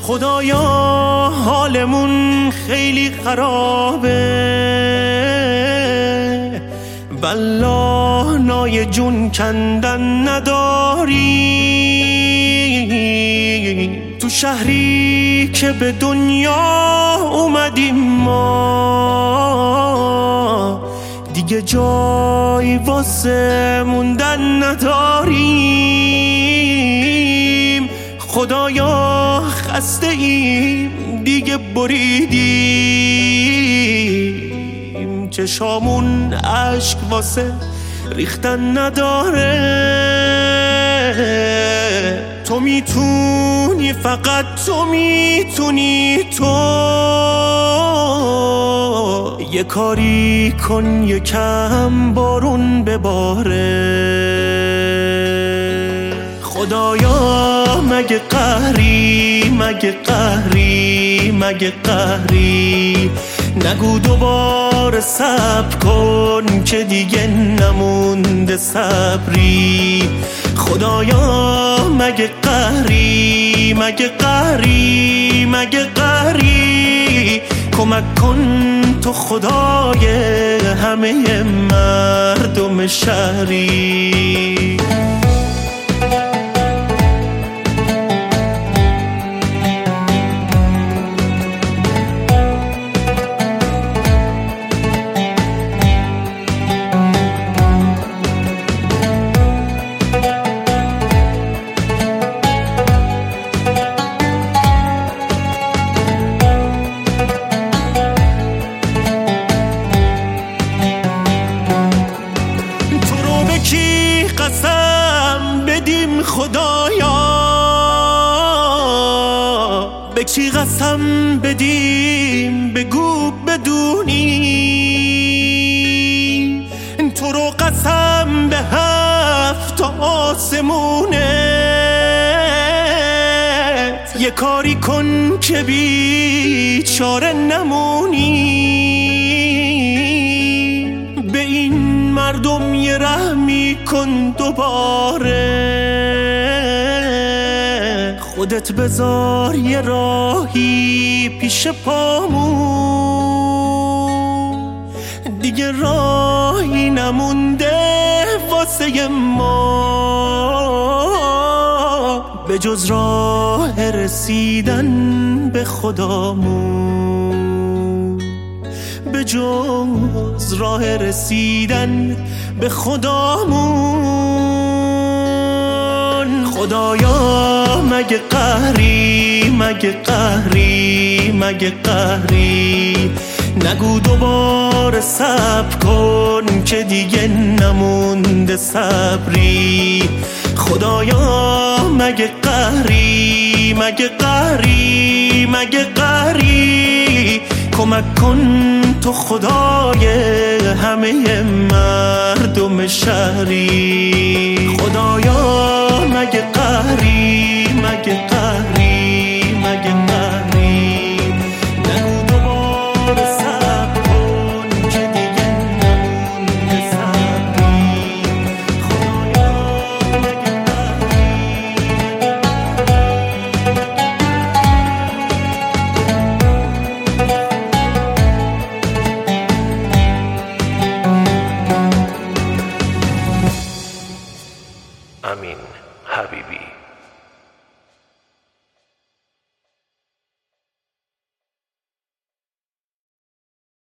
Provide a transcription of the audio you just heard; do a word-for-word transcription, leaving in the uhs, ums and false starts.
خدایا حالمون خیلی خرابه، والله نای جون کندن نداری. تو شهری که به دنیا اومدیم ما، دیگه جایی واسه موندن نداریم. خدایا خسته ایم دیگه بریدیم، چشامون اشک واسه ریختن نداره. تو میتونی، فقط تو میتونی، تو یه کاری کن یکم بارون بباره. خدایا مگه قهری، مگه قهری، مگه قهری، نگو دوباره صبر کن که دیگه نمونده صبری. خدایا مگه قهری، مگه قهری، مگه قهری، کمک کن تو خدای همه مردم شهری. قسم بدیم خدایا، به کی قسم بدیم بگو بدونی. تو رو قسم به هفت آسمونت، یه کاری کن که بیچاره نمونی. به این مردم یه رحمی کن دوباره، خودت بذار یه راهی پیش پامون، دیگه راهی نمونده واسه ما به جز راه رسیدن به خدامون، به جز راه رسیدن به خدامون. خدایا مگه قهری، مگه قهری، مگه قهری، نگو دوباره صبر کن که دیگه نمونده صبری. خدایا مگه قهری، مگه قهری، مگه قهری، کمک کن تو خدای همه مردم شهری. خدایا مگه قهری، مگه قهری، مگه قهری، نگو دوباره صبر کن که دیگه نمونده صبری. خدایا مگه قهری. Amin Habibi.